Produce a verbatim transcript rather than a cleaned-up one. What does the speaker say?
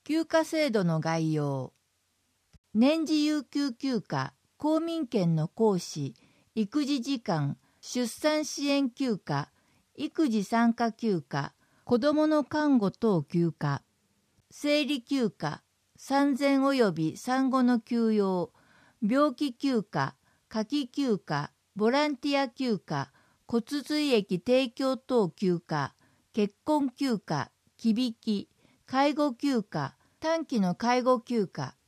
休暇制度の概要。年次有給休暇、公民権の行使、育児時間、出産支援休暇、育児参加休暇、子どもの看護等休暇、生理休暇、産前及び産後の休養、病気休暇、夏季休暇、ボランティア休暇、骨髄液提供等休暇、結婚休暇、忌引き、介護休暇、短期の介護休暇、